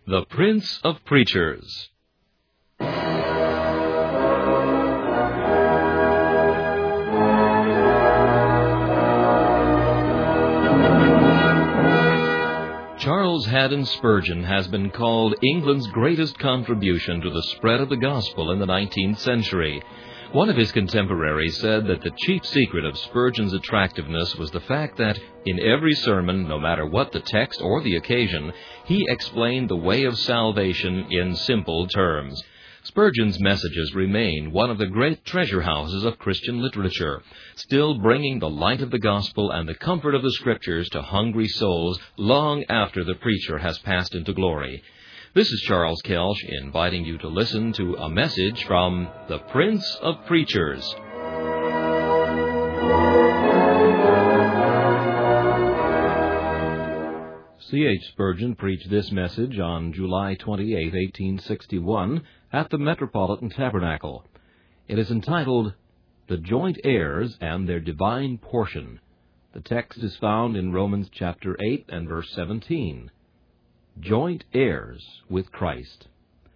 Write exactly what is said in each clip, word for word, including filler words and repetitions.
The Prince of Preachers. Charles Haddon Spurgeon has been called England's greatest contribution to the spread of the gospel in the nineteenth century. One of his contemporaries said that the chief secret of Spurgeon's attractiveness was the fact that, in every sermon, no matter what the text or the occasion, he explained the way of salvation in simple terms. Spurgeon's messages remain one of the great treasure houses of Christian literature, still bringing the light of the gospel and the comfort of the Scriptures to hungry souls long after the preacher has passed into glory. This is Charles Kelsch inviting you to listen to a message from the Prince of Preachers. C H Spurgeon preached this message on July twenty-eighth, eighteen sixty-one, at the Metropolitan Tabernacle. It is entitled, The Joint Heirs and Their Divine Portion. The text is found in Romans chapter eight and verse seventeen. Joint heirs with Christ.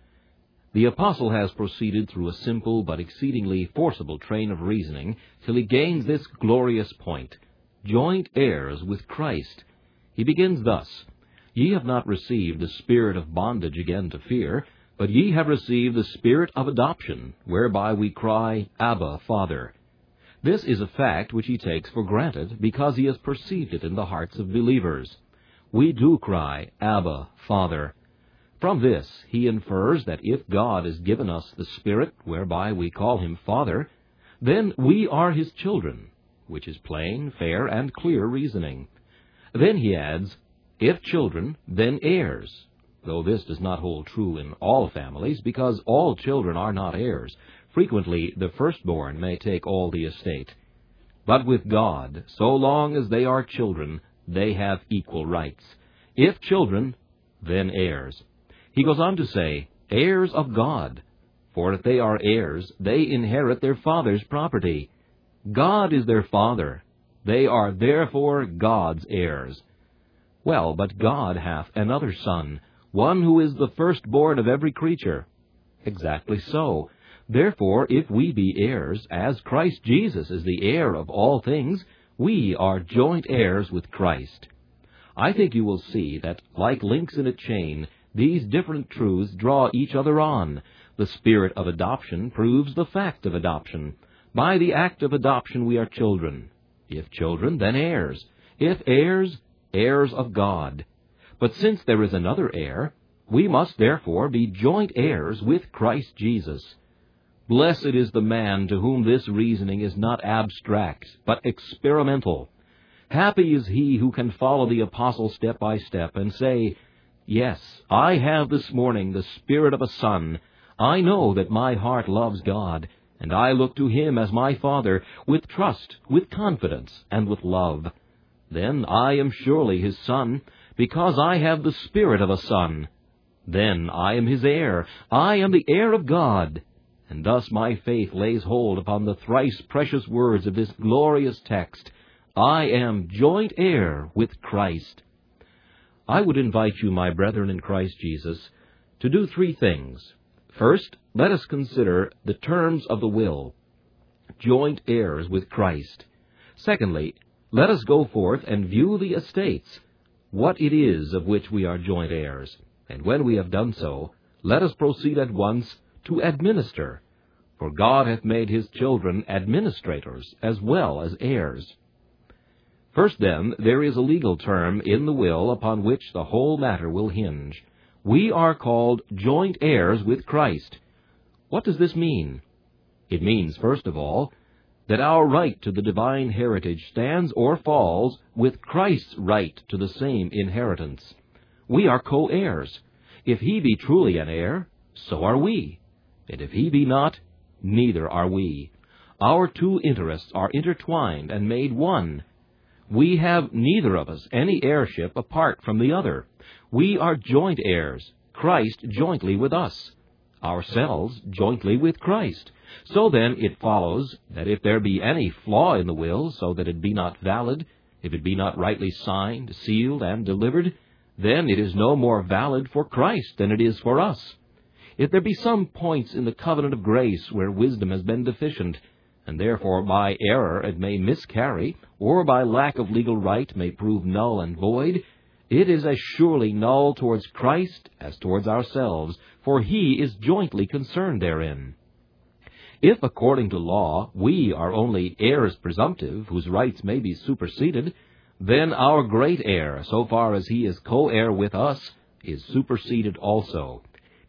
The apostle has proceeded through a simple but exceedingly forcible train of reasoning till he gains this glorious point, joint heirs with Christ. He begins thus, Ye have not received the spirit of bondage again to fear, but ye have received the spirit of adoption, whereby we cry, Abba, Father. This is a fact which he takes for granted, because he has perceived it in the hearts of believers. We do cry, Abba, Father. From this he infers that if God has given us the Spirit whereby we call him Father, then we are his children, which is plain, fair, and clear reasoning. Then he adds, if children, then heirs, though this does not hold true in all families, because all children are not heirs. Frequently the firstborn may take all the estate. But with God, so long as they are children, they have equal rights. If children, then heirs. He goes on to say, heirs of God. For if they are heirs, they inherit their father's property. God is their father. They are therefore God's heirs. Well, but God hath another Son, one who is the firstborn of every creature. Exactly so. Therefore, if we be heirs, as Christ Jesus is the heir of all things, we are joint heirs with Christ. I think you will see that, like links in a chain, these different truths draw each other on. The spirit of adoption proves the fact of adoption. By the act of adoption we are children. If children, then heirs. If heirs, heirs of God. But since there is another heir, we must therefore be joint heirs with Christ Jesus. Blessed is the man to whom this reasoning is not abstract, but experimental. Happy is he who can follow the apostle step by step and say, Yes, I have this morning the spirit of a son. I know that my heart loves God, and I look to him as my Father, with trust, with confidence, and with love. Then I am surely his son, because I have the spirit of a son. Then I am his heir. I am the heir of God. And thus my faith lays hold upon the thrice precious words of this glorious text, I am joint heir with Christ. I would invite you, my brethren in Christ Jesus, to do three things. First, let us consider the terms of the will, joint heirs with Christ. Secondly, let us go forth and view the estates, what it is of which we are joint heirs. And when we have done so, let us proceed at once to administer, for God hath made his children administrators as well as heirs. First, then, there is a legal term in the will upon which the whole matter will hinge. We are called joint heirs with Christ. What does this mean? It means, first of all, that our right to the divine heritage stands or falls with Christ's right to the same inheritance. We are co-heirs. If he be truly an heir, so are we. And if he be not, neither are we. Our two interests are intertwined and made one. We have neither of us any heirship apart from the other. We are joint heirs, Christ jointly with us, ourselves jointly with Christ. So then it follows that if there be any flaw in the will, so that it be not valid, if it be not rightly signed, sealed, and delivered, then it is no more valid for Christ than it is for us. If there be some points in the covenant of grace where wisdom has been deficient, and therefore by error it may miscarry, or by lack of legal right may prove null and void, it is as surely null towards Christ as towards ourselves, for he is jointly concerned therein. If, according to law, we are only heirs presumptive, whose rights may be superseded, then our great heir, so far as he is co-heir with us, is superseded also.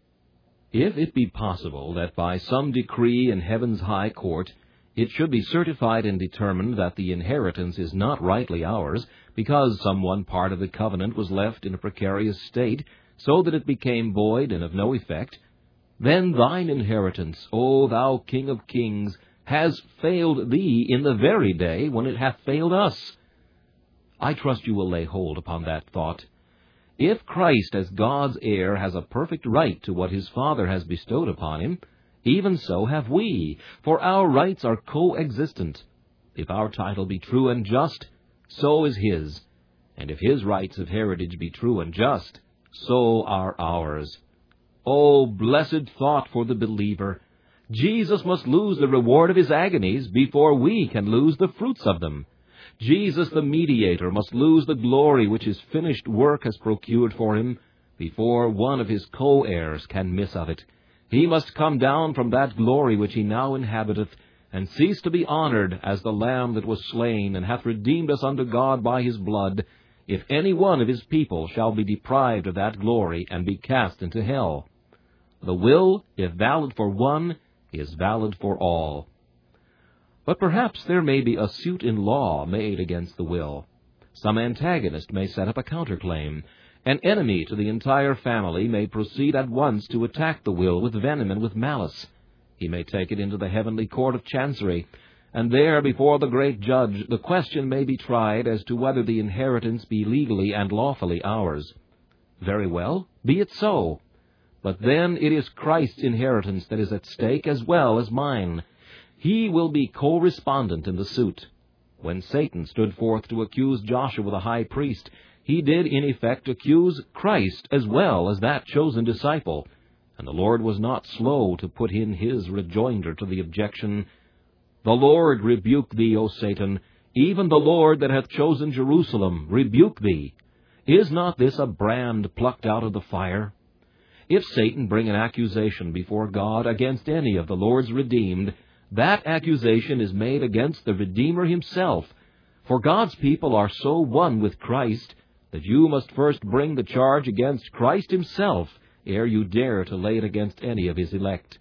If it be possible that by some decree in heaven's high court it should be certified and determined that the inheritance is not rightly ours, because some one part of the covenant was left in a precarious state, so that it became void and of no effect, then thine inheritance, O thou King of kings, has failed thee in the very day when it hath failed us. I trust you will lay hold upon that thought. If Christ as God's heir has a perfect right to what his Father has bestowed upon him, even so have we, for our rights are coexistent. If our title be true and just, so is his, and if his rights of heritage be true and just, so are ours. O blessed thought for the believer! Jesus must lose the reward of his agonies before we can lose the fruits of them. Jesus the mediator must lose the glory which his finished work has procured for him before one of his co-heirs can miss of it. He must come down from that glory which he now inhabiteth, and cease to be honored as the Lamb that was slain, and hath redeemed us unto God by his blood, if any one of his people shall be deprived of that glory, and be cast into hell. The will, if valid for one, is valid for all. But perhaps there may be a suit in law made against the will. Some antagonist may set up a counterclaim. An enemy to the entire family may proceed at once to attack the will with venom and with malice. He may take it into the heavenly court of chancery, and there before the great judge the question may be tried as to whether the inheritance be legally and lawfully ours. Very well, be it so. But then it is Christ's inheritance that is at stake as well as mine. He will be co-respondent in the suit. When Satan stood forth to accuse Joshua the high priest, he did in effect accuse Christ as well as that chosen disciple, and the Lord was not slow to put in his rejoinder to the objection, The Lord rebuke thee, O Satan, even the Lord that hath chosen Jerusalem rebuke thee. Is not this a brand plucked out of the fire? If Satan bring an accusation before God against any of the Lord's redeemed, that accusation is made against the Redeemer himself, for God's people are so one with Christ that you must first bring the charge against Christ himself ere you dare to lay it against any of his elect.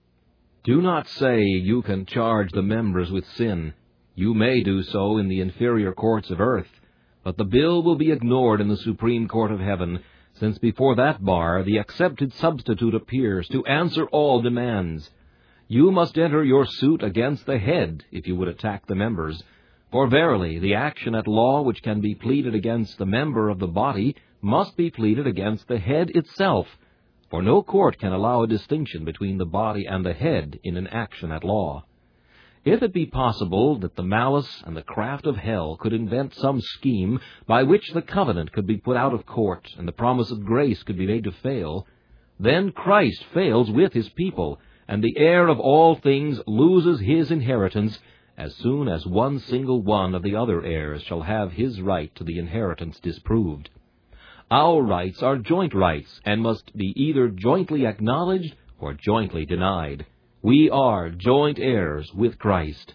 Do not say you can charge the members with sin. You may do so in the inferior courts of earth, but the bill will be ignored in the supreme court of heaven, since before that bar the accepted substitute appears to answer all demands. You must enter your suit against the head if you would attack the members. For verily, the action at law which can be pleaded against the member of the body must be pleaded against the head itself, for no court can allow a distinction between the body and the head in an action at law. If it be possible that the malice and the craft of hell could invent some scheme by which the covenant could be put out of court and the promise of grace could be made to fail, then Christ fails with his people, and the heir of all things loses his inheritance as soon as one single one of the other heirs shall have his right to the inheritance disproved. Our rights are joint rights, and must be either jointly acknowledged or jointly denied. We are joint heirs with Christ.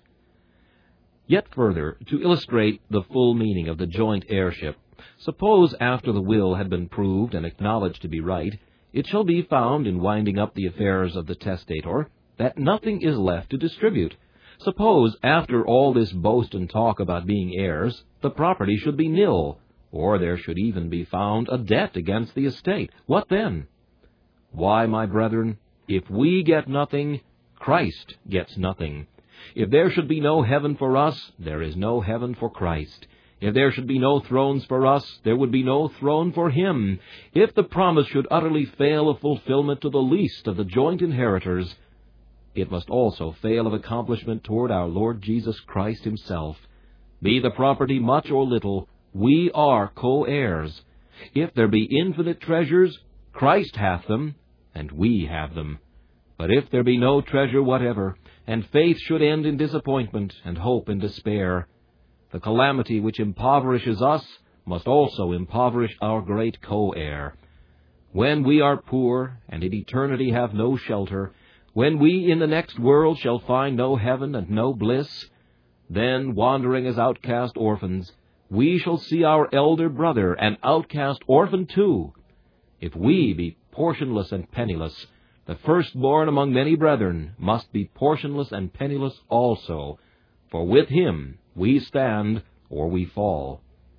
Yet further, to illustrate the full meaning of the joint heirship, suppose after the will had been proved and acknowledged to be right, it shall be found in winding up the affairs of the testator that nothing is left to distribute. Suppose, after all this boast and talk about being heirs, the property should be nil, or there should even be found a debt against the estate. What then? Why, my brethren, if we get nothing, Christ gets nothing. If there should be no heaven for us, there is no heaven for Christ. If there should be no thrones for us, there would be no throne for him. If the promise should utterly fail of fulfillment to the least of the joint inheritors, it must also fail of accomplishment toward our Lord Jesus Christ himself. Be the property much or little, we are co-heirs. If there be infinite treasures, Christ hath them, and we have them. But if there be no treasure whatever, and faith should end in disappointment, and hope in despair, the calamity which impoverishes us must also impoverish our great co-heir. When we are poor, and in eternity have no shelter, when we in the next world shall find no heaven and no bliss, then, wandering as outcast orphans, we shall see our elder brother, an outcast orphan too. If we be portionless and penniless, the firstborn among many brethren must be portionless and penniless also, for with him we stand or we fall.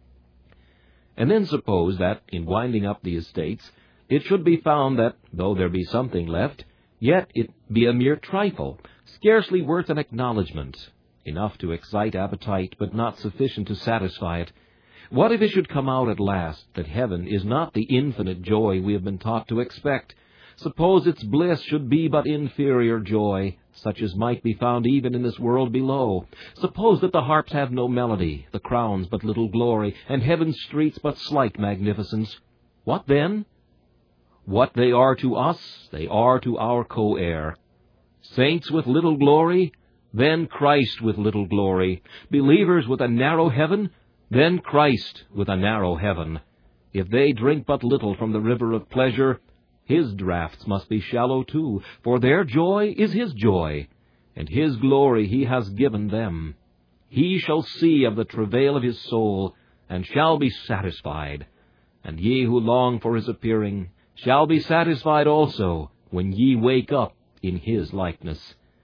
And then suppose that, in winding up the estates, it should be found that, though there be something left, yet it be a mere trifle, scarcely worth an acknowledgment, enough to excite appetite, but not sufficient to satisfy it. What if it should come out at last that heaven is not the infinite joy we have been taught to expect? Suppose its bliss should be but inferior joy, such as might be found even in this world below. Suppose that the harps have no melody, the crowns but little glory, and heaven's streets but slight magnificence. What then? What they are to us, they are to our co-heir. Saints with little glory, then Christ with little glory. Believers with a narrow heaven, then Christ with a narrow heaven. If they drink but little from the river of pleasure, his draughts must be shallow too, for their joy is his joy, and his glory he has given them. He shall see of the travail of his soul, and shall be satisfied. And ye who long for his appearing shall be satisfied also, when ye wake up in his likeness.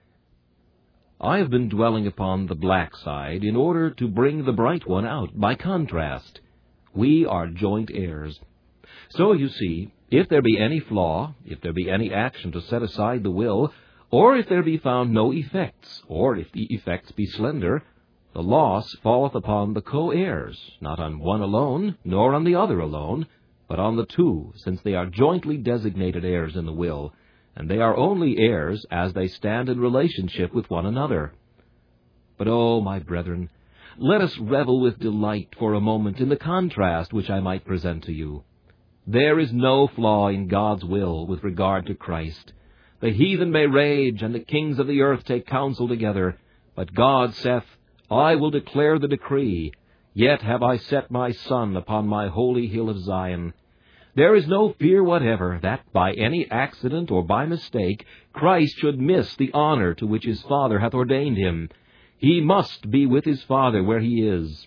I have been dwelling upon the black side in order to bring the bright one out by contrast. We are joint heirs. So, you see, if there be any flaw, if there be any action to set aside the will, or if there be found no effects, or if the effects be slender, the loss falleth upon the co-heirs, not on one alone, nor on the other alone, but on the two, since they are jointly designated heirs in the will, and they are only heirs as they stand in relationship with one another. But, oh, my brethren, let us revel with delight for a moment in the contrast which I might present to you. There is no flaw in God's will with regard to Christ. The heathen may rage, and the kings of the earth take counsel together, but God saith, I will declare the decree, yet have I set my Son upon my holy hill of Zion. There is no fear whatever that, by any accident or by mistake, Christ should miss the honor to which his Father hath ordained him. He must be with his Father where he is.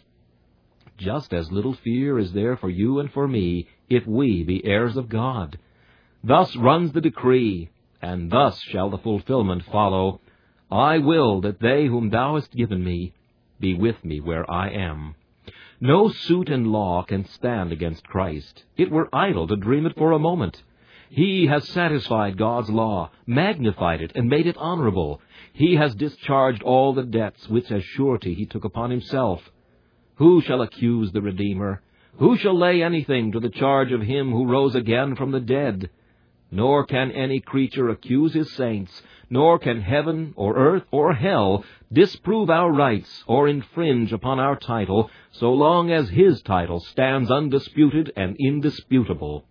Just as little fear is there for you and for me, if we be heirs of God. Thus runs the decree, and thus shall the fulfillment follow. I will that they whom thou hast given me be with me where I am. No suit in law can stand against Christ. It were idle to dream it for a moment. He has satisfied God's law, magnified it, and made it honorable. He has discharged all the debts which as surety he took upon himself. Who shall accuse the Redeemer? Who shall lay anything to the charge of him who rose again from the dead? Nor can any creature accuse his saints, nor can heaven or earth or hell disprove our rights or infringe upon our title, so long as his title stands undisputed and indisputable.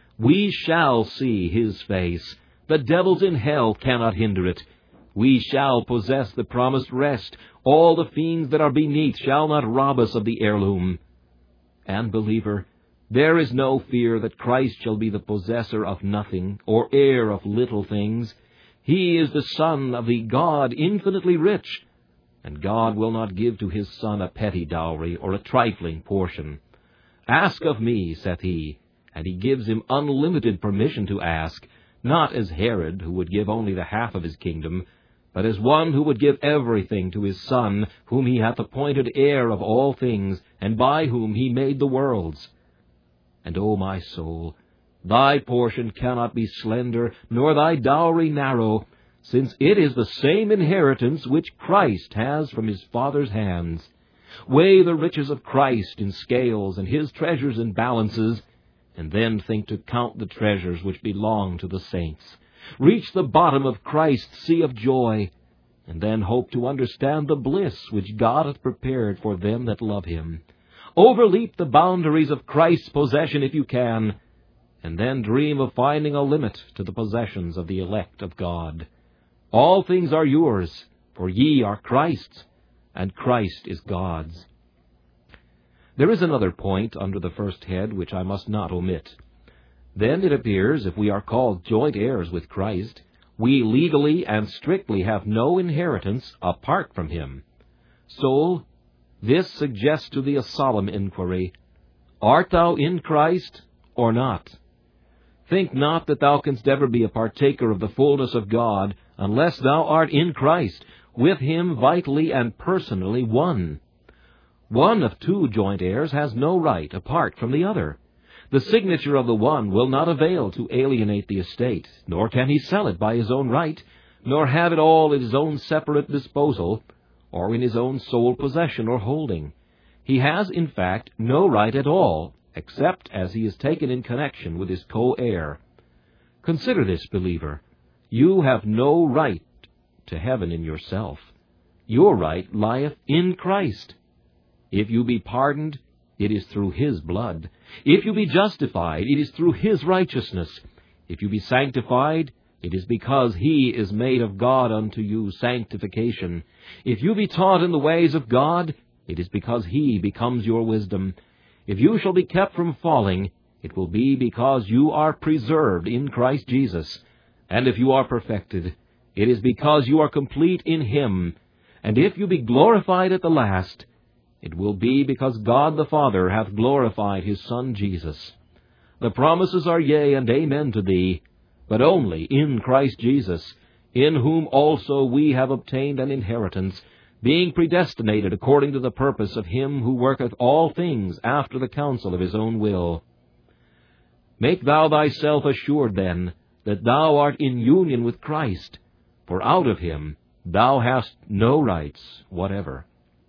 We shall see his face. The devils in hell cannot hinder it. We shall possess the promised rest. All the fiends that are beneath shall not rob us of the heirloom. And, believer, there is no fear that Christ shall be the possessor of nothing, or heir of little things. He is the Son of the God infinitely rich, and God will not give to his Son a petty dowry or a trifling portion. Ask of me, saith he, and he gives him unlimited permission to ask, not as Herod, who would give only the half of his kingdom, but as one who would give everything to his Son, whom he hath appointed heir of all things, and by whom he made the worlds. And, O my soul, thy portion cannot be slender, nor thy dowry narrow, since it is the same inheritance which Christ has from his Father's hands. Weigh the riches of Christ in scales, and his treasures in balances, and then think to count the treasures which belong to the saints. Reach the bottom of Christ's sea of joy, and then hope to understand the bliss which God hath prepared for them that love him. Overleap the boundaries of Christ's possession if you can, and then dream of finding a limit to the possessions of the elect of God. All things are yours, for ye are Christ's, and Christ is God's. There is another point under the first head which I must not omit. Then it appears, if we are called joint heirs with Christ, we legally and strictly have no inheritance apart from him. Soul, this suggests to thee a solemn inquiry: art thou in Christ or not? Think not that thou canst ever be a partaker of the fullness of God unless thou art in Christ, with him vitally and personally one. One of two joint heirs has no right apart from the other. The signature of the one will not avail to alienate the estate, nor can he sell it by his own right, nor have it all at his own separate disposal, or in his own sole possession or holding. He has, in fact, no right at all, except as he is taken in connection with his co-heir. Consider this, believer. You have no right to heaven in yourself. Your right lieth in Christ. If you be pardoned, it is through his blood. If you be justified, it is through his righteousness. If you be sanctified, it is because he is made of God unto you sanctification. If you be taught in the ways of God, it is because he becomes your wisdom. If you shall be kept from falling, it will be because you are preserved in Christ Jesus. And if you are perfected, it is because you are complete in him. And if you be glorified at the last, it will be because God the Father hath glorified his Son Jesus. The promises are yea and amen to thee, but only in Christ Jesus, in whom also we have obtained an inheritance, being predestinated according to the purpose of him who worketh all things after the counsel of his own will. Make thou thyself assured, then, that thou art in union with Christ, for out of him thou hast no rights whatever.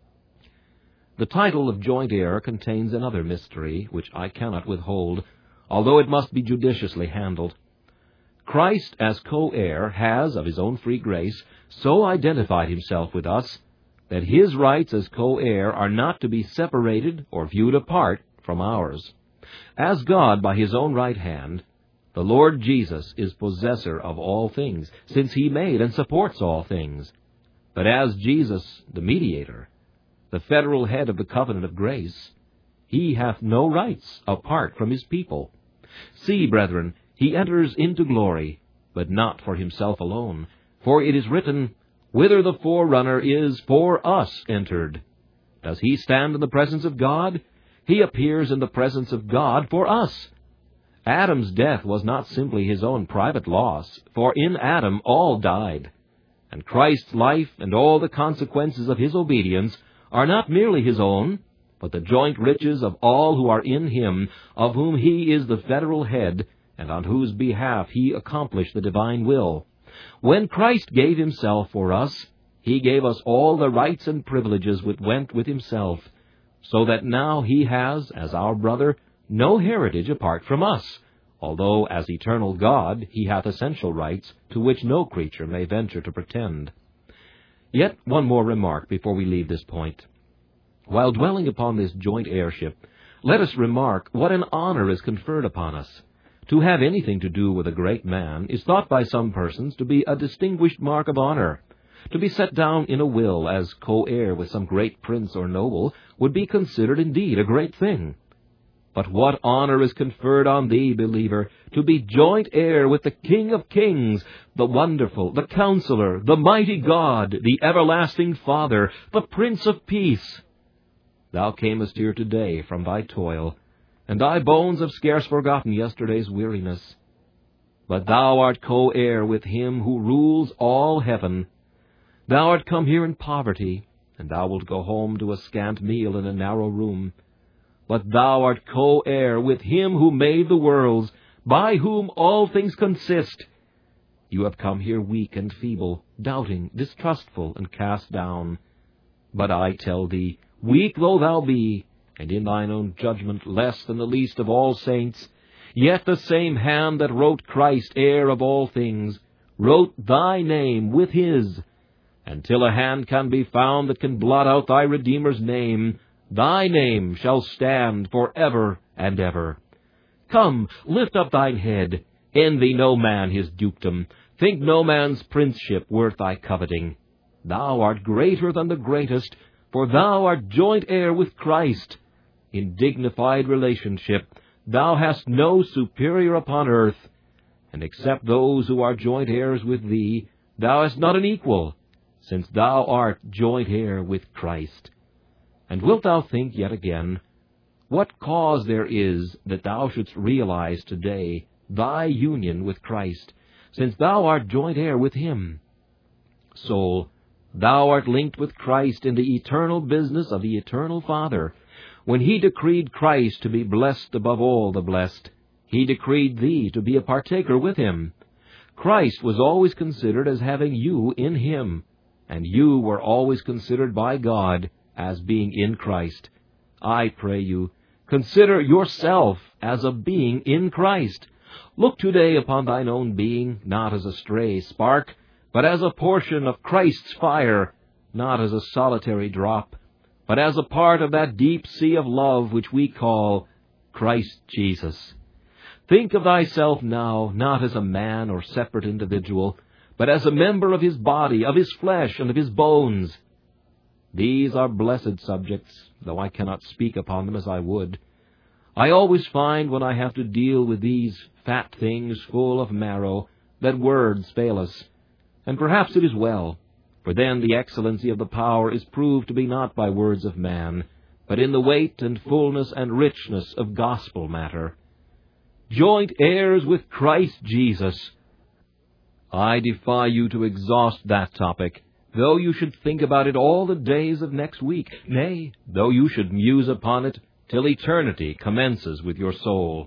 The title of joint heir contains another mystery, which I cannot withhold, although it must be judiciously handled. Christ, as co-heir, has, of his own free grace, so identified himself with us that his rights as co-heir are not to be separated or viewed apart from ours. As God by his own right hand, the Lord Jesus is possessor of all things, since he made and supports all things. But as Jesus, the mediator, the federal head of the covenant of grace, he hath no rights apart from his people. See, brethren, he enters into glory, but not for himself alone. For it is written, Whither the forerunner is for us entered. Does he stand in the presence of God? He appears in the presence of God for us. Adam's death was not simply his own private loss, for in Adam all died. And Christ's life and all the consequences of his obedience are not merely his own, but the joint riches of all who are in him, of whom he is the federal head, and on whose behalf he accomplished the divine will. When Christ gave himself for us, he gave us all the rights and privileges which went with himself, so that now he has, as our brother, no heritage apart from us, although as eternal God he hath essential rights to which no creature may venture to pretend. Yet one more remark before we leave this point. While dwelling upon this joint heirship, let us remark what an honor is conferred upon us. To have anything to do with a great man is thought by some persons to be a distinguished mark of honor. To be set down in a will as co-heir with some great prince or noble would be considered indeed a great thing. But what honor is conferred on thee, believer, to be joint heir with the King of kings, the wonderful, the Counselor, the mighty God, the everlasting Father, the Prince of Peace. Thou camest here today from thy toil, and thy bones have scarce forgotten yesterday's weariness. But thou art co-heir with him who rules all heaven. Thou art come here in poverty, and thou wilt go home to a scant meal in a narrow room. But thou art co-heir with him who made the worlds, by whom all things consist. You have come here weak and feeble, doubting, distrustful, and cast down. But I tell thee, weak though thou be, and in thine own judgment less than the least of all saints, yet the same hand that wrote Christ, heir of all things, wrote thy name with his. And till a hand can be found that can blot out thy Redeemer's name, Thy name shall stand for ever and ever. Come, lift up thine head. Envy no man his dukedom. Think no man's princeship worth thy coveting. Thou art greater than the greatest, for thou art joint heir with Christ. In dignified relationship, thou hast no superior upon earth, and except those who are joint heirs with thee, thou hast not an equal, since thou art joint heir with Christ. And wilt thou think yet again, what cause there is that thou shouldst realize today thy union with Christ, since thou art joint heir with him? Soul, thou art linked with Christ in the eternal business of the eternal Father. When he decreed Christ to be blessed above all the blessed, he decreed thee to be a partaker with him. Christ was always considered as having you in him, and you were always considered by God as being in Christ. I pray you, consider yourself as a being in Christ. Look today upon thine own being, not as a stray spark, but as a portion of Christ's fire, not as a solitary drop, but as a part of that deep sea of love which we call Christ Jesus. Think of thyself now not as a man or separate individual, but as a member of his body, of his flesh, and of his bones. These are blessed subjects, though I cannot speak upon them as I would. I always find when I have to deal with these fat things full of marrow that words fail us, and perhaps it is well, for then the excellency of the power is proved to be not by words of man, but in the weight and fullness and richness of gospel matter. Joint heirs with Christ Jesus. I defy you to exhaust that topic, though you should think about it all the days of next week, nay, though you should muse upon it till eternity commences with your soul.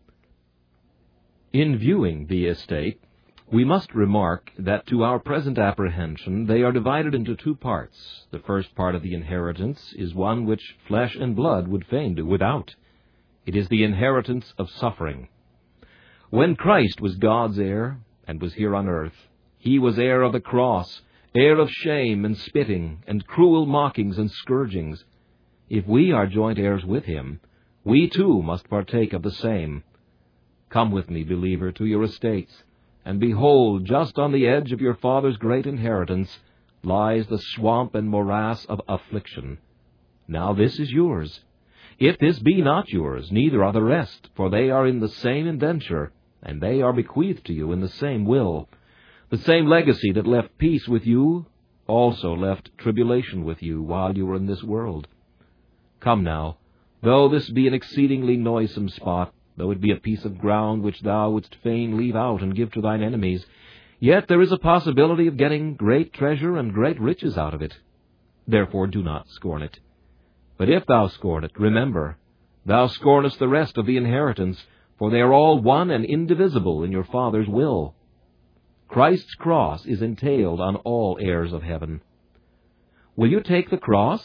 In viewing the estate, we must remark that to our present apprehension they are divided into two parts. The first part of the inheritance is one which flesh and blood would fain do without. It is the inheritance of suffering. When Christ was God's heir, and was here on earth, he was heir of the cross, heir of shame and spitting, and cruel mockings and scourgings. If we are joint heirs with him, we too must partake of the same. Come with me, believer, to your estates, and behold, just on the edge of your Father's great inheritance lies the swamp and morass of affliction. Now this is yours. If this be not yours, neither are the rest, for they are in the same indenture, and they are bequeathed to you in the same will. The same legacy that left peace with you also left tribulation with you while you were in this world. Come now, though this be an exceedingly noisome spot, though it be a piece of ground which thou wouldst fain leave out and give to thine enemies, yet there is a possibility of getting great treasure and great riches out of it. Therefore do not scorn it. But if thou scorn it, remember, thou scornest the rest of the inheritance, for they are all one and indivisible in your Father's will. Christ's cross is entailed on all heirs of heaven. Will you take the cross?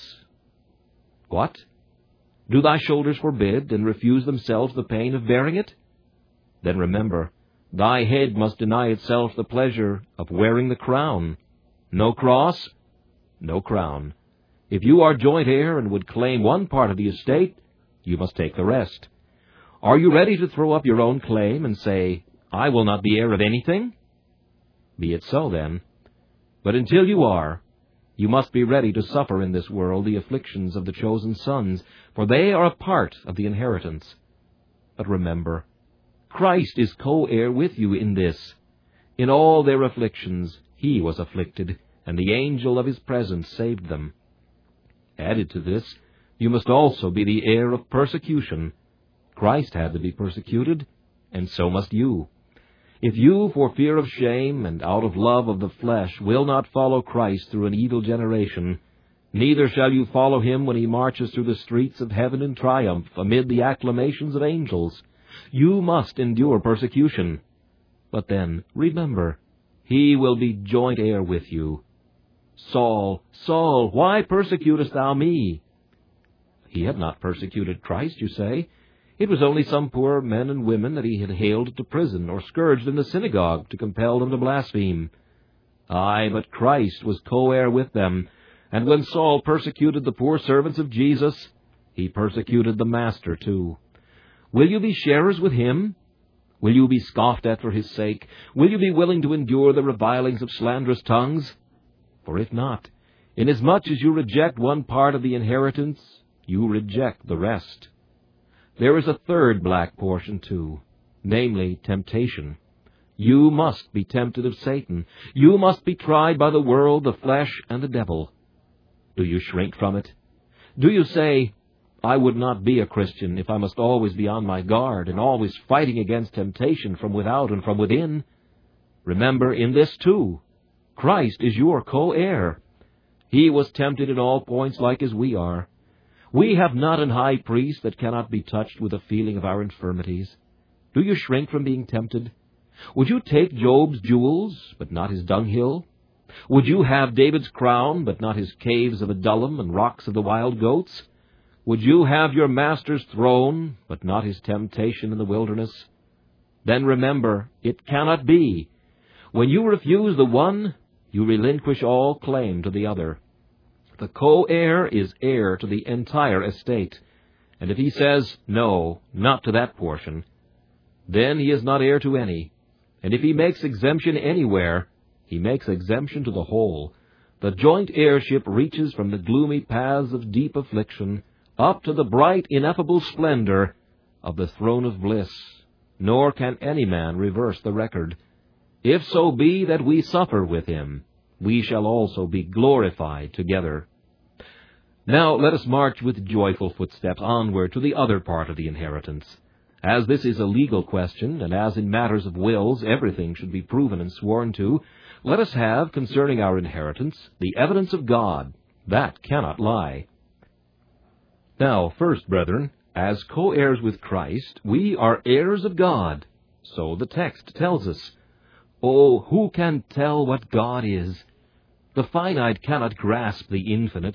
What? Do thy shoulders forbid, and refuse themselves the pain of bearing it? Then remember, thy head must deny itself the pleasure of wearing the crown. No cross, no crown. If you are joint heir and would claim one part of the estate, you must take the rest. Are you ready to throw up your own claim and say, I will not be heir of anything? Be it so, then. But until you are, you must be ready to suffer in this world the afflictions of the chosen sons, for they are a part of the inheritance. But remember, Christ is co-heir with you in this. In all their afflictions he was afflicted, and the angel of his presence saved them. Added to this, you must also be the heir of persecution. Christ had to be persecuted, and so must you. If you, for fear of shame and out of love of the flesh, will not follow Christ through an evil generation, neither shall you follow him when he marches through the streets of heaven in triumph amid the acclamations of angels. You must endure persecution. But then, remember, he will be joint heir with you. Saul, Saul, why persecutest thou me? He had not persecuted Christ, you say. It was only some poor men and women that he had haled to prison or scourged in the synagogue to compel them to blaspheme. Aye, but Christ was co-heir with them, and when Saul persecuted the poor servants of Jesus, He persecuted the Master too. Will you be sharers with him? Will you be scoffed at for his sake? Will you be willing to endure the revilings of slanderous tongues? For if not, inasmuch as you reject one part of the inheritance, you reject the rest. There is a third black portion too, namely temptation. You must be tempted of Satan. You must be tried by the world, the flesh, and the devil. Do you shrink from it? Do you say, I would not be a Christian if I must always be on my guard and always fighting against temptation from without and from within? Remember, in this too, Christ is your co-heir. He was tempted in all points like as we are. We have not an high priest that cannot be touched with a feeling of our infirmities. Do you shrink from being tempted? Would you take Job's jewels, but not his dunghill? Would you have David's crown, but not his caves of Adullam and rocks of the wild goats? Would you have your master's throne, but not his temptation in the wilderness? Then remember, it cannot be. When you refuse the one, you relinquish all claim to the other. The co-heir is heir to the entire estate, and if he says, no, not to that portion, then he is not heir to any. And if he makes exemption anywhere, he makes exemption to the whole. The joint heirship reaches from the gloomy paths of deep affliction up to the bright, ineffable splendor of the throne of bliss, nor can any man reverse the record. If so be that we suffer with him, we shall also be glorified together. Now let us march with joyful footsteps onward to the other part of the inheritance. As this is a legal question, and as in matters of wills everything should be proven and sworn to, let us have, concerning our inheritance, the evidence of God. That cannot lie. Now, first, brethren, as co-heirs with Christ, we are heirs of God. So the text tells us. Oh, who can tell what God is? The finite cannot grasp the infinite.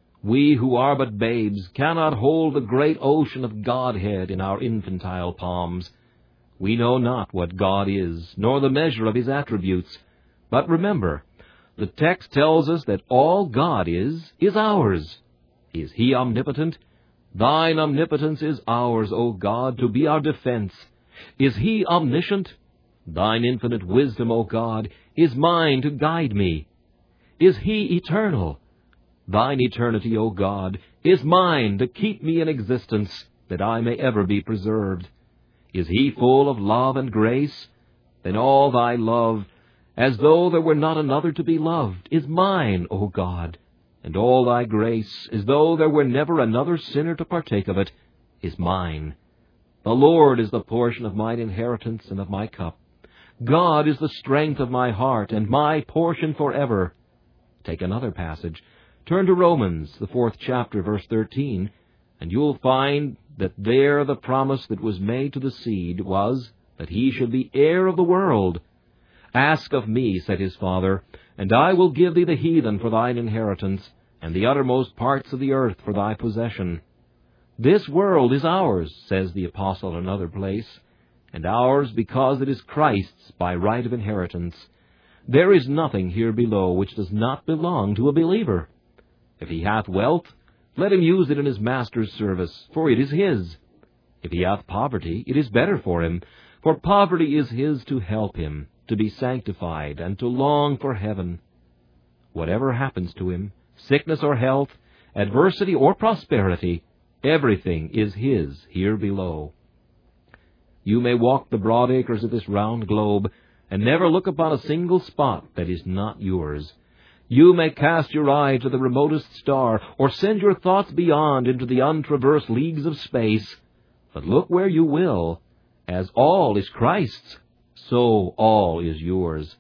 We who are but babes cannot hold the great ocean of Godhead in our infantile palms. We know not what God is, nor the measure of his attributes. But remember, the text tells us that all God is, is ours. Is he omnipotent? Thine omnipotence is ours, O God, to be our defense. Is he omniscient? Thine infinite wisdom, O God, is mine to guide me. Is he eternal? Thine eternity, O God, is mine to keep me in existence, that I may ever be preserved. Is he full of love and grace? Then all thy love, as though there were not another to be loved, is mine, O God. And all thy grace, as though there were never another sinner to partake of it, is mine. The Lord is the portion of mine inheritance and of my cup. God is the strength of my heart, and my portion forever. Take another passage. Turn to Romans, the fourth chapter, verse thirteen, and you'll find that there the promise that was made to the seed was that he should be heir of the world. Ask of me, said his father, and I will give thee the heathen for thine inheritance, and the uttermost parts of the earth for thy possession. This world is ours, says the apostle in another place, and ours because it is Christ's by right of inheritance. There is nothing here below which does not belong to a believer. If he hath wealth, let him use it in his master's service, for it is his. If he hath poverty, it is better for him, for poverty is his to help him, to be sanctified, and to long for heaven. Whatever happens to him, sickness or health, adversity or prosperity, everything is his here below. You may walk the broad acres of this round globe, and never look upon a single spot that is not yours. You may cast your eye to the remotest star, or send your thoughts beyond into the untraversed leagues of space. But look where you will, as all is Christ's, so all is yours.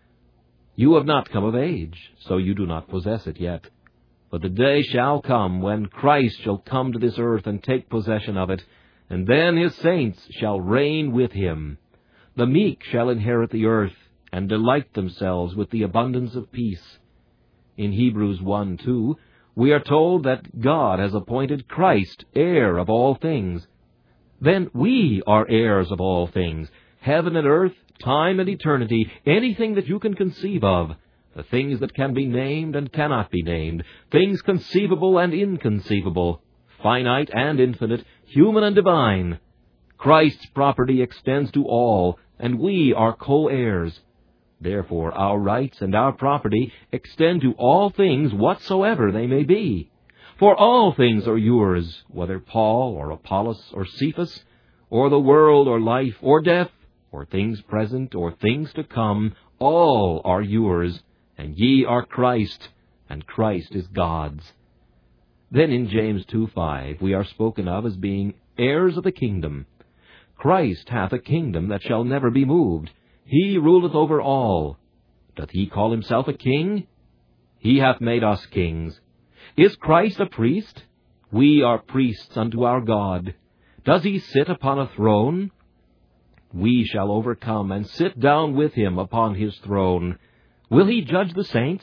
You have not come of age, so you do not possess it yet. But the day shall come when Christ shall come to this earth and take possession of it, and then his saints shall reign with him. The meek shall inherit the earth, and delight themselves with the abundance of peace. In Hebrews one two, we are told that God has appointed Christ heir of all things. Then we are heirs of all things, heaven and earth, time and eternity, anything that you can conceive of, the things that can be named and cannot be named, things conceivable and inconceivable, finite and infinite, human and divine. Christ's property extends to all, and we are co-heirs. Therefore our rights and our property extend to all things whatsoever they may be. For all things are yours, whether Paul or Apollos or Cephas, or the world or life or death, or things present or things to come, all are yours, and ye are Christ, and Christ is God's. Then in James two five we are spoken of as being heirs of the kingdom. Christ hath a kingdom that shall never be moved. He ruleth over all. Doth he call himself a king? He hath made us kings. Is Christ a priest? We are priests unto our God. Does he sit upon a throne? We shall overcome and sit down with him upon his throne. Will he judge the saints?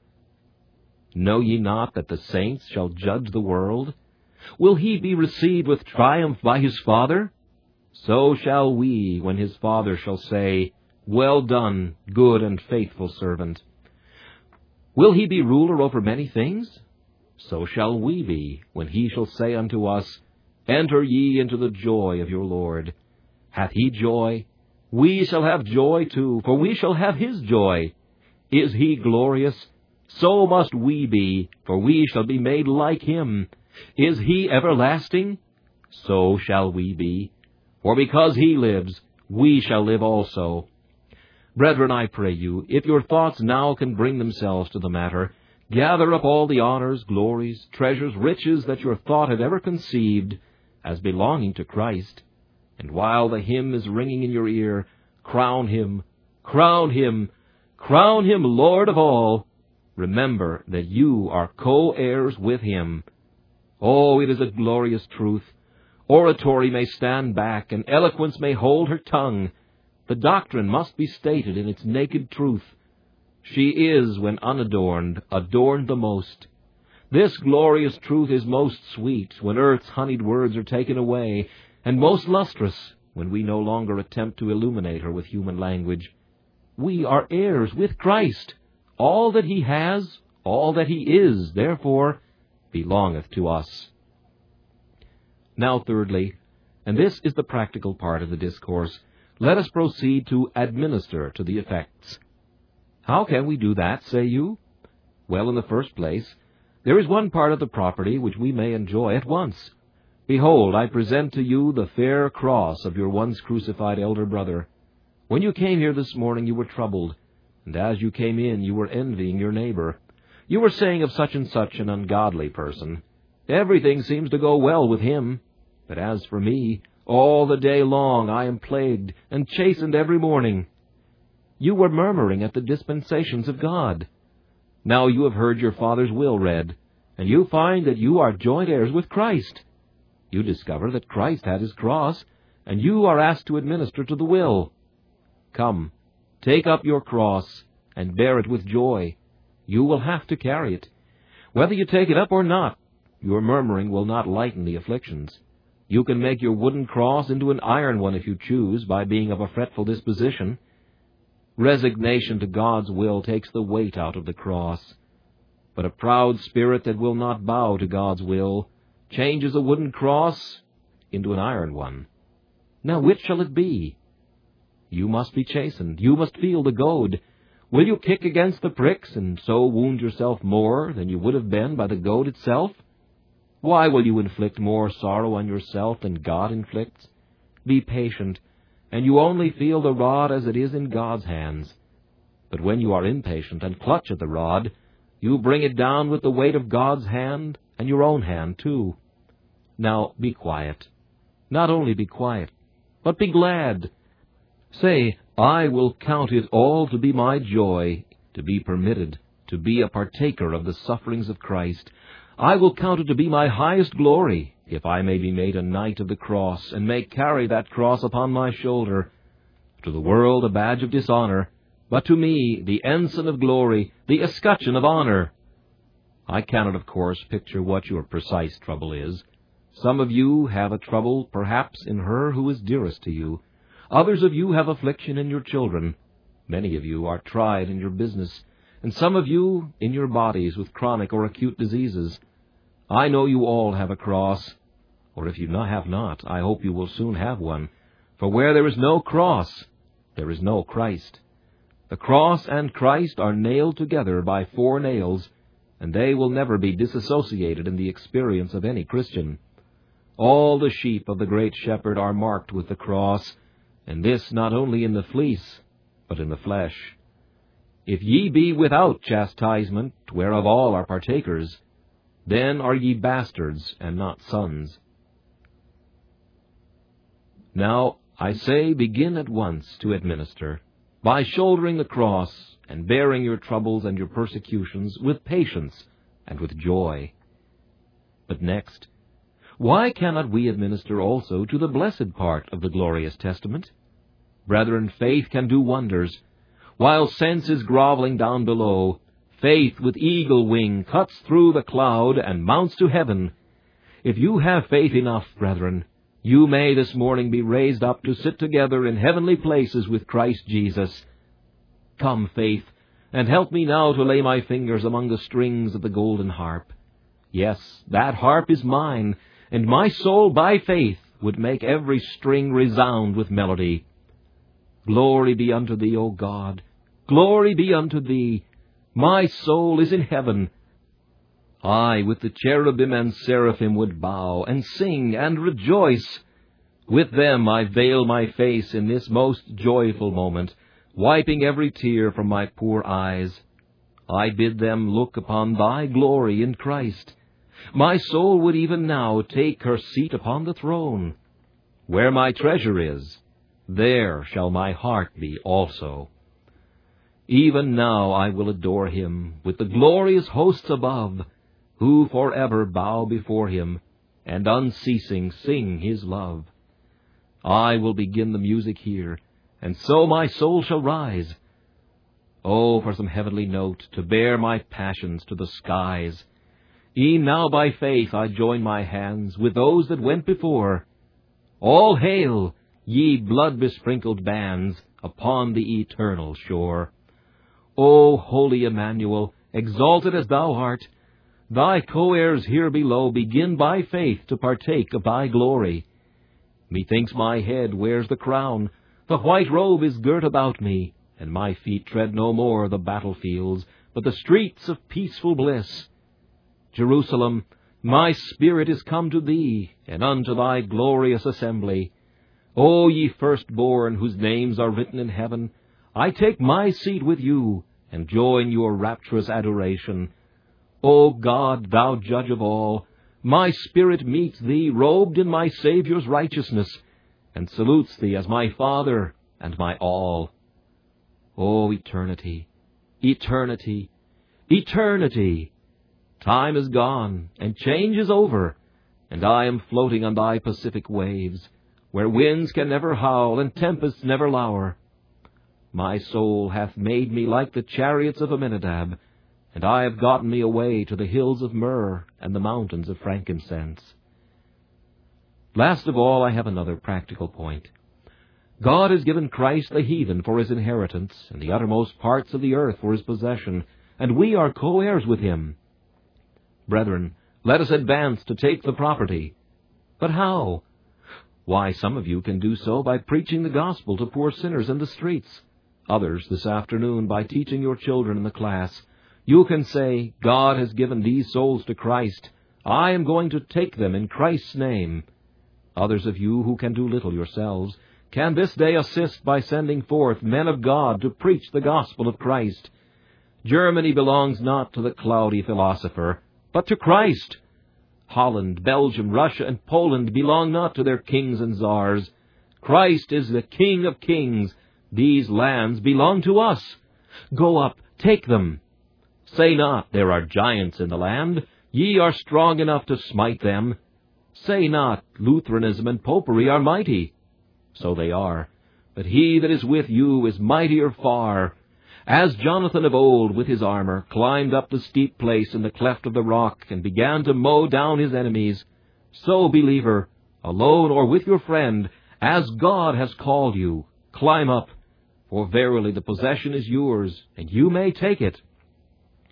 Know ye not that the saints shall judge the world? Will he be received with triumph by his Father? So shall we, when his Father shall say, Well done, good and faithful servant. Will he be ruler over many things? So shall we be, when he shall say unto us, Enter ye into the joy of your Lord. Hath he joy? We shall have joy too, for we shall have his joy. Is he glorious? So must we be, for we shall be made like him. Is he everlasting? So shall we be. For because he lives, we shall live also. Brethren, I pray you, if your thoughts now can bring themselves to the matter, gather up all the honors, glories, treasures, riches that your thought had ever conceived as belonging to Christ. And while the hymn is ringing in your ear, crown him, crown him, crown him Lord of all. Remember that you are co-heirs with him. Oh, it is a glorious truth. Oratory may stand back, and eloquence may hold her tongue. The doctrine must be stated in its naked truth. She is, when unadorned, adorned the most. This glorious truth is most sweet when earth's honeyed words are taken away, and most lustrous when we no longer attempt to illuminate her with human language. We are heirs with Christ. All that he has, all that he is, therefore, belongeth to us. Now, thirdly, and this is the practical part of the discourse, let us proceed to administer to the effects. How can we do that, say you? Well, in the first place, there is one part of the property which we may enjoy at once. Behold, I present to you the fair cross of your once crucified elder brother. When you came here this morning, you were troubled, and as you came in, you were envying your neighbor. You were saying of such and such an ungodly person, Everything seems to go well with him. But as for me, all the day long I am plagued and chastened every morning. You were murmuring at the dispensations of God. Now you have heard your Father's will read, and you find that you are joint heirs with Christ. You discover that Christ had his cross, and you are asked to administer to the will. Come, take up your cross, and bear it with joy. You will have to carry it. Whether you take it up or not, your murmuring will not lighten the afflictions. You can make your wooden cross into an iron one if you choose, by being of a fretful disposition. Resignation to God's will takes the weight out of the cross. But a proud spirit that will not bow to God's will changes a wooden cross into an iron one. Now which shall it be? You must be chastened. You must feel the goad. Will you kick against the pricks, and so wound yourself more than you would have been by the goad itself? Why will you inflict more sorrow on yourself than God inflicts? Be patient, and you only feel the rod as it is in God's hands. But when you are impatient and clutch at the rod, you bring it down with the weight of God's hand, and your own hand too. Now be quiet. Not only be quiet, but be glad. Say, I will count it all to be my joy, to be permitted, to be a partaker of the sufferings of Christ. I will count it to be my highest glory, if I may be made a knight of the cross, and may carry that cross upon my shoulder. To the world a badge of dishonor, but to me the ensign of glory, the escutcheon of honor. I cannot, of course, picture what your precise trouble is. Some of you have a trouble, perhaps, in her who is dearest to you. Others of you have affliction in your children. Many of you are tried in your business, and some of you in your bodies with chronic or acute diseases. I know you all have a cross, or if you not have not, I hope you will soon have one. For where there is no cross, there is no Christ. The cross and Christ are nailed together by four nails, and they will never be disassociated in the experience of any Christian. All the sheep of the great shepherd are marked with the cross, and this not only in the fleece, but in the flesh. If ye be without chastisement, whereof all are partakers, then are ye bastards and not sons. Now, I say, begin at once to administer, by shouldering the cross, and bearing your troubles and your persecutions with patience and with joy. But next, why cannot we administer also to the blessed part of the glorious testament? Brethren, faith can do wonders. While sense is groveling down below, faith with eagle wing cuts through the cloud and mounts to heaven. If you have faith enough, brethren, you may this morning be raised up to sit together in heavenly places with Christ Jesus. Come, faith, and help me now to lay my fingers among the strings of the golden harp. Yes, that harp is mine, and my soul by faith would make every string resound with melody. Glory be unto thee, O God, glory be unto thee. My soul is in heaven. I with the cherubim and seraphim would bow, and sing, and rejoice. With them I veil my face in this most joyful moment, wiping every tear from my poor eyes. I bid them look upon thy glory in Christ. My soul would even now take her seat upon the throne. Where my treasure is, there shall my heart be also. Even now I will adore him with the glorious hosts above, who forever bow before him, and unceasing sing his love. I will begin the music here, and so my soul shall rise. Oh, for some heavenly note to bear my passions to the skies! E'en now by faith I join my hands with those that went before. All hail, ye blood-besprinkled bands, upon the eternal shore. O holy Emmanuel, exalted as thou art, thy co-heirs here below begin by faith to partake of thy glory. Methinks my head wears the crown, the white robe is girt about me, and my feet tread no more the battlefields, but the streets of peaceful bliss. Jerusalem, my spirit is come to thee, and unto thy glorious assembly. O ye firstborn, whose names are written in heaven, I take my seat with you, and join your rapturous adoration. O God, thou judge of all, my spirit meets thee robed in my Saviour's righteousness, and salutes thee as my Father and my all. O eternity, eternity, eternity! Time is gone, and change is over, and I am floating on thy Pacific waves, where winds can never howl and tempests never lour. My soul hath made me like the chariots of Aminadab, and I have gotten me away to the hills of myrrh and the mountains of frankincense. Last of all, I have another practical point. God has given Christ the heathen for his inheritance, and the uttermost parts of the earth for his possession, and we are co-heirs with him. Brethren, let us advance to take the property. But how? Why, some of you can do so by preaching the gospel to poor sinners in the streets. Others this afternoon by teaching your children in the class. You can say, God has given these souls to Christ. I am going to take them in Christ's name. Others of you who can do little yourselves can this day assist by sending forth men of God to preach the gospel of Christ. Germany belongs not to the cloudy philosopher, but to Christ. Holland, Belgium, Russia, and Poland belong not to their kings and czars. Christ is the King of kings. These lands belong to us. Go up, take them. Say not, there are giants in the land. Ye are strong enough to smite them. Say not, Lutheranism and Popery are mighty. So they are. But he that is with you is mightier far. As Jonathan of old, with his armor, climbed up the steep place in the cleft of the rock, and began to mow down his enemies, so, believer, alone or with your friend, as God has called you, climb up, for verily the possession is yours, and you may take it.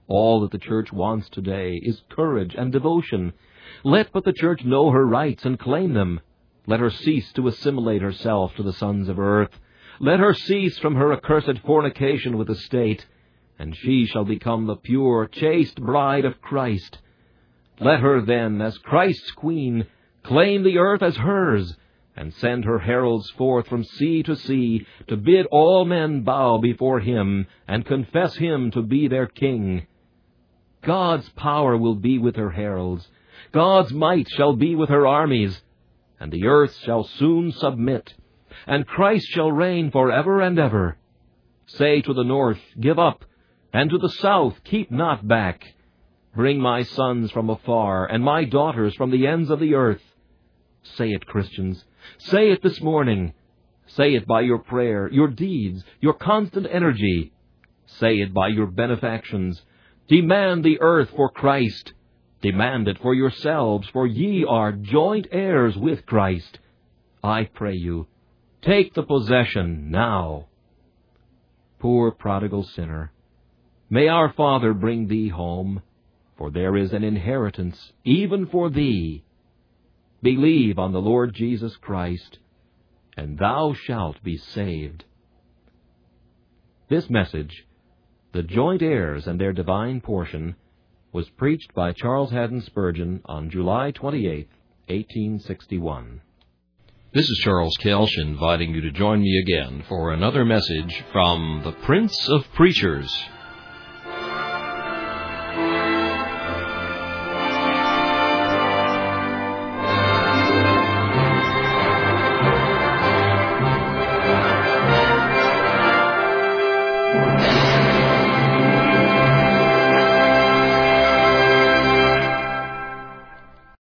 All that the church wants today is courage and devotion. Let but the church know her rights and claim them. Let her cease to assimilate herself to the sons of earth. Let her cease from her accursed fornication with the state, and she shall become the pure, chaste bride of Christ. Let her then, as Christ's queen, claim the earth as hers, and send her heralds forth from sea to sea to bid all men bow before him and confess him to be their king. God's power will be with her heralds. God's might shall be with her armies, and the earth shall soon submit, and Christ shall reign forever and ever. Say to the north, give up, and to the south, keep not back. Bring my sons from afar, and my daughters from the ends of the earth. Say it, Christians. Say it this morning. Say it by your prayer, your deeds, your constant energy. Say it by your benefactions. Demand the earth for Christ. Demand it for yourselves, for ye are joint heirs with Christ. I pray you, take the possession now. Poor prodigal sinner, may our Father bring thee home, for there is an inheritance even for thee. Believe on the Lord Jesus Christ, and thou shalt be saved. This message, The Joint Heirs and Their Divine Portion, was preached by Charles Haddon Spurgeon on July twenty-eighth, eighteen sixty-one. This is Charles Kelsch inviting you to join me again for another message from the Prince of Preachers.